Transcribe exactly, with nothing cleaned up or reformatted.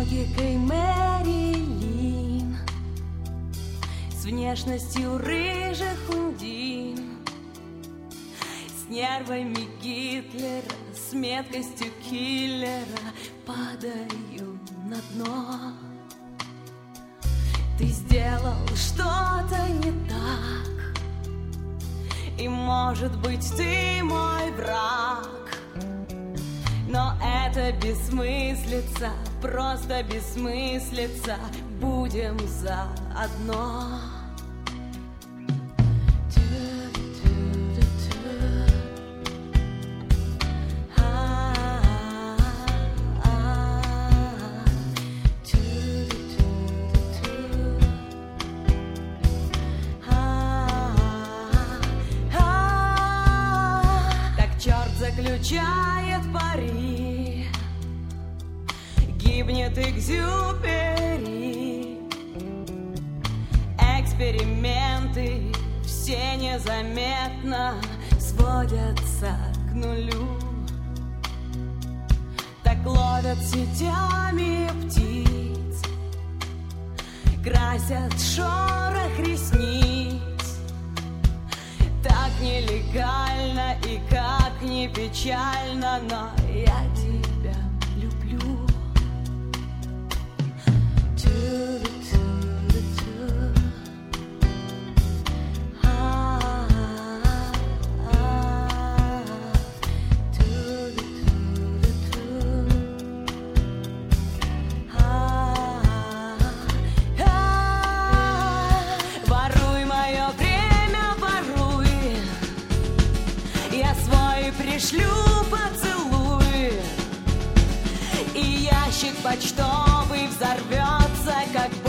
логикой Мэрилин, с внешностью рыжих Ундин, с нервами Гитлера, с меткостью киллера падаю на дно. Ты сделал что-то не так, и, может быть, ты мой враг, но это бессмыслица, просто бессмыслица, будем заодно. Заключает пари, гибнет Экзюпери. Эксперименты все незаметно сводятся к нулю. Так ловят сетями птиц, красят шорох ресниц. Так нелегально и как не печально, но я тебя люблю. Пришлю поцелуй, и ящик почтовый взорвется, как